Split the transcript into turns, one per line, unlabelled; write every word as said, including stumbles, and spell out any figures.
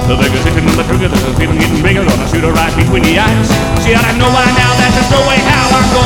The bigger sitting on the trigger, the feeling getting bigger, gonna shoot her right between the eyes. See, I know by now that there's no way how I'm gonna